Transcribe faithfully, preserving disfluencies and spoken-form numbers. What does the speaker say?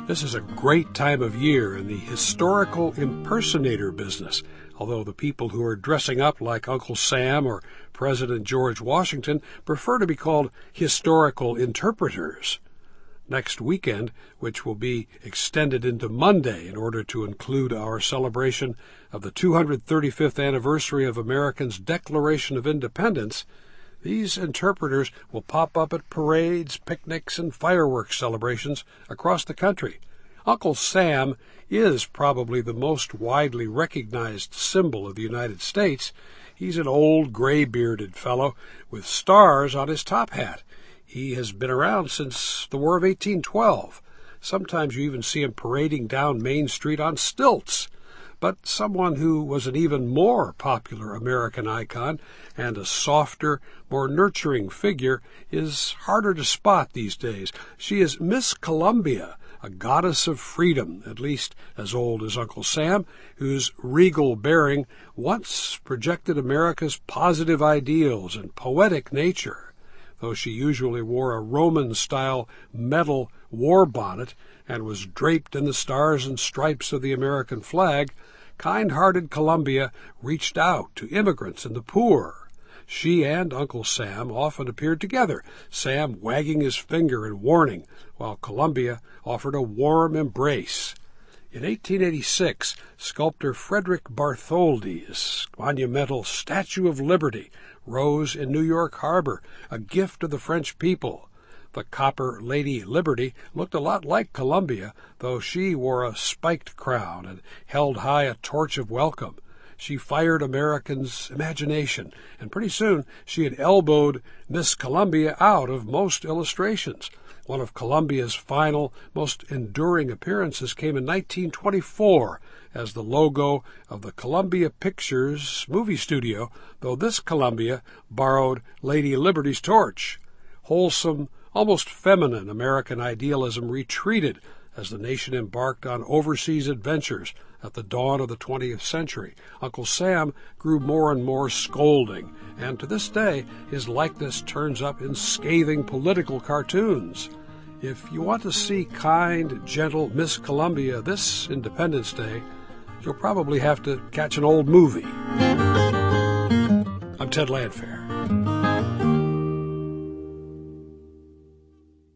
This is a great time of year in the historical impersonator business, although the people who are dressing up like Uncle Sam or President George Washington prefer to be called historical interpreters. Next weekend, which will be extended into Monday in order to include our celebration of the two hundred thirty-fifth anniversary of Americans' Declaration of Independence, these interpreters will pop up at parades, picnics, and fireworks celebrations across the country. Uncle Sam is probably the most widely recognized symbol of the United States. He's an old, gray-bearded fellow with stars on his top hat. He has been around since the War of eighteen twelve. Sometimes you even see him parading down Main Street on stilts. But someone who was an even more popular American icon and a softer, more nurturing figure is harder to spot these days. She is Miss Columbia, a goddess of freedom, at least as old as Uncle Sam, whose regal bearing once projected America's positive ideals and poetic nature. Though she usually wore a Roman-style metal war bonnet and was draped in the stars and stripes of the American flag, kind-hearted Columbia reached out to immigrants and the poor. She and Uncle Sam often appeared together, Sam wagging his finger in warning, while Columbia offered a warm embrace. In eighteen eighty-six, sculptor Frederick Bartholdi's monumental Statue of Liberty rose in New York Harbor, a gift of the French people. The copper Lady Liberty looked a lot like Columbia, though she wore a spiked crown and held high a torch of welcome. She fired Americans' imagination, and pretty soon she had elbowed Miss Columbia out of most illustrations. One of Columbia's final, most enduring appearances came in nineteen twenty-four as the logo of the Columbia Pictures movie studio, though this Columbia borrowed Lady Liberty's torch. Wholesome, almost feminine American idealism retreated as the nation embarked on overseas adventures at the dawn of the twentieth century. Uncle Sam grew more and more scolding, and to this day his likeness turns up in scathing political cartoons. If you want to see kind, gentle Miss Columbia this Independence Day, you'll probably have to catch an old movie. I'm Ted Landfair.